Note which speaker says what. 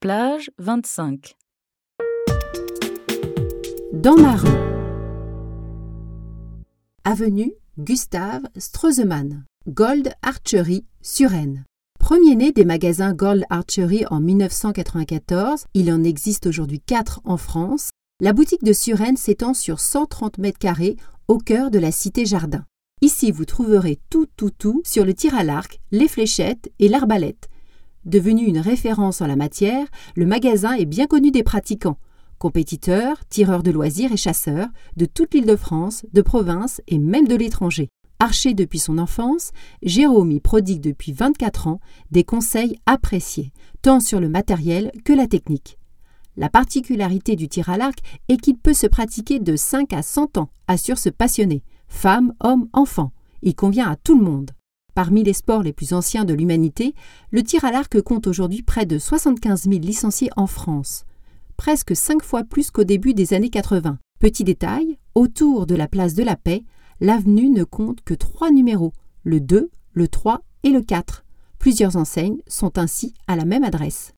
Speaker 1: Plage 25.
Speaker 2: Dans ma rue. Avenue Gustave Streuzemann, Gold Archery, Suresnes. Premier-né des magasins Gold Archery en 1994, il en existe aujourd'hui 4 en France. La boutique de Suresnes s'étend sur 130 mètres carrés au cœur de la cité Jardin. Ici, vous trouverez tout sur le tir à l'arc, les fléchettes et l'arbalète. Devenu une référence en la matière, le magasin est bien connu des pratiquants, compétiteurs, tireurs de loisirs et chasseurs de toute l'Île-de-France, de province et même de l'étranger. Archer depuis son enfance, Jérôme y prodigue depuis 24 ans des conseils appréciés, tant sur le matériel que la technique. La particularité du tir à l'arc est qu'il peut se pratiquer de 5 à 100 ans, assure ce passionné. Femmes, hommes, enfants. Il convient à tout le monde. Parmi les sports les plus anciens de l'humanité, le tir à l'arc compte aujourd'hui près de 75 000 licenciés en France. Presque 5 fois plus qu'au début des années 80. Petit détail, autour de la place de la Paix, l'avenue ne compte que 3 numéros, le 2, le 3 et le 4. Plusieurs enseignes sont ainsi à la même adresse.